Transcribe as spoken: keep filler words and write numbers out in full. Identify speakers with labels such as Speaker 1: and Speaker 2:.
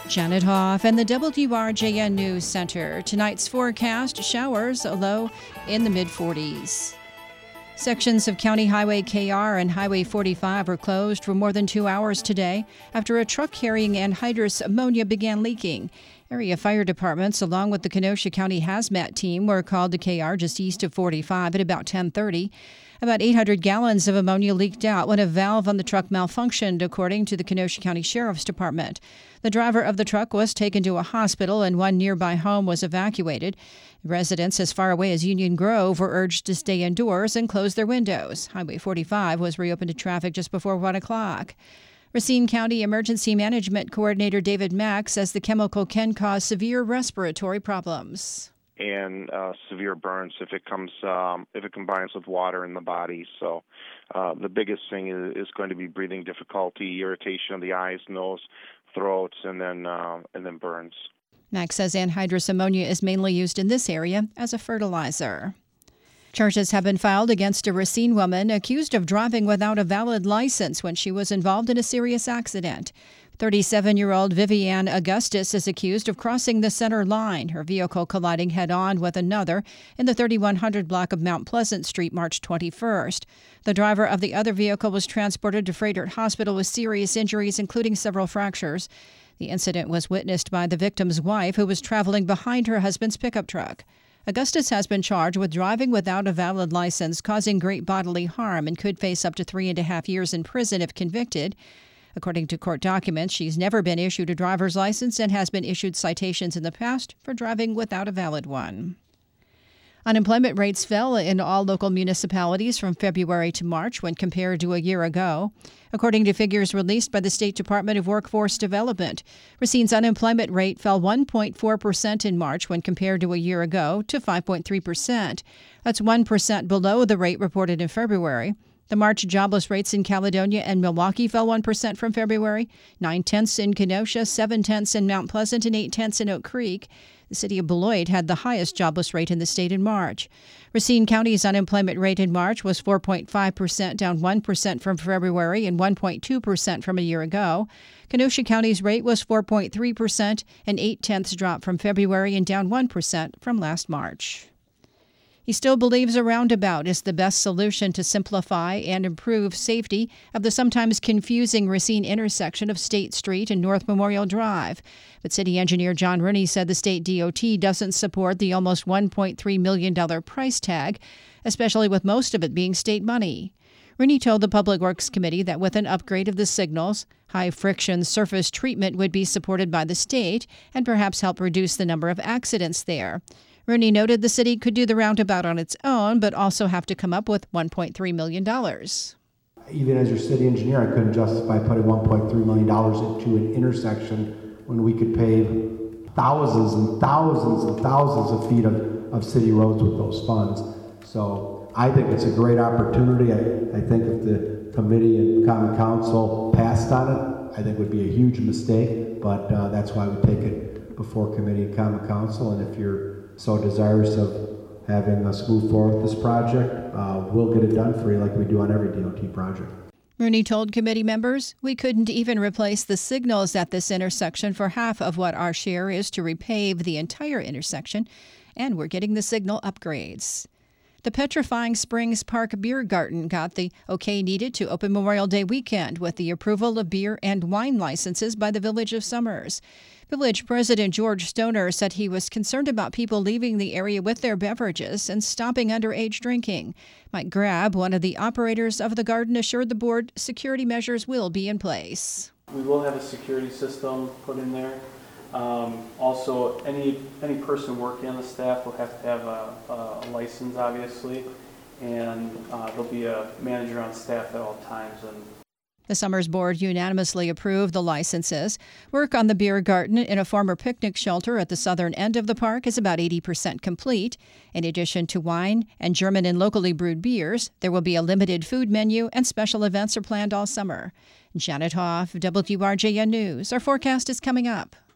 Speaker 1: Janet Hoff and the W R J N News Center. Tonight's forecast, showers, a low in the mid forties. Sections of County Highway K R and Highway forty-five are closed for more than two hours today after a truck carrying anhydrous ammonia began leaking. Area fire departments, along with the Kenosha County Hazmat team, were called to K R just east of forty-five at about ten thirty. About eight hundred gallons of ammonia leaked out when a valve on the truck malfunctioned, according to the Kenosha County Sheriff's Department. The driver of the truck was taken to a hospital and one nearby home was evacuated. Residents as far away as Union Grove were urged to stay indoors and close their windows. Highway forty-five was reopened to traffic just before one o'clock. Racine County Emergency Management Coordinator David Mack says the chemical can cause severe respiratory problems
Speaker 2: and uh, severe burns if it comes um, if it combines with water in the body. So uh, the biggest thing is, is going to be breathing difficulty, irritation of the eyes, nose, throats, and then uh, and then burns.
Speaker 1: Mack says anhydrous ammonia is mainly used in this area as a fertilizer. Charges have been filed against a Racine woman accused of driving without a valid license when she was involved in a serious accident. thirty-seven-year-old Vivian Augustus is accused of crossing the center line, her vehicle colliding head-on with another in the thirty-one hundred block of Mount Pleasant Street March twenty-first. The driver of the other vehicle was transported to Froedtert Hospital with serious injuries, including several fractures. The incident was witnessed by the victim's wife, who was traveling behind her husband's pickup truck. Augustus has been charged with driving without a valid license, causing great bodily harm, and could face up to three and a half years in prison if convicted. According to court documents, she's never been issued a driver's license and has been issued citations in the past for driving without a valid one. Unemployment rates fell in all local municipalities from February to March when compared to a year ago. According to figures released by the State Department of Workforce Development, Racine's unemployment rate fell one point four percent in March when compared to a year ago to five point three percent. That's one percent below the rate reported in February. The March jobless rates in Caledonia and Milwaukee fell one percent from February, nine-tenths in Kenosha, seven-tenths in Mount Pleasant, and eight-tenths in Oak Creek. The city of Beloit had the highest jobless rate in the state in March. Racine County's unemployment rate in March was four point five percent, down one percent from February and one point two percent from a year ago. Kenosha County's rate was four point three percent, an eight-tenths drop from February and down one percent from last March. He still believes a roundabout is the best solution to simplify and improve safety of the sometimes confusing Racine intersection of State Street and North Memorial Drive. But city engineer John Rooney said the state D O T doesn't support the almost one point three million dollars price tag, especially with most of it being state money. Rooney told the Public Works Committee that with an upgrade of the signals, high-friction surface treatment would be supported by the state and perhaps help reduce the number of accidents there. Rooney noted the city could do the roundabout on its own, but also have to come up with one point three million dollars.
Speaker 3: Even as your city engineer, I couldn't justify putting one point three million dollars into an intersection when we could pave thousands and thousands and thousands of feet of, of city roads with those funds. So I think it's a great opportunity. I, I think if the committee and common council passed on it, I think it would be a huge mistake, but uh, that's why we take it before committee and common council. And if you're so desirous of having us move forward with this project, uh, we'll get it done for you like we do on every D O T project.
Speaker 1: Rooney told committee members, "We couldn't even replace the signals at this intersection for half of what our share is to repave the entire intersection, and we're getting the signal upgrades." The Petrifying Springs Park Beer Garden got the okay needed to open Memorial Day weekend with the approval of beer and wine licenses by the Village of Summers. Village President George Stoner said he was concerned about people leaving the area with their beverages and stopping underage drinking. Mike Grab, one of the operators of the garden, assured the board security measures will be in place.
Speaker 4: We will have a security system put in there. Um, also, any any person working on the staff will have to have a, a license, obviously, and uh, there'll be a manager on staff at all times. And
Speaker 1: the Summers Board unanimously approved the licenses. Work on the beer garden in a former picnic shelter at the southern end of the park is about eighty percent complete. In addition to wine and German and locally brewed beers, there will be a limited food menu and special events are planned all summer. Janet Hoff, W R J N News. Our forecast is coming up.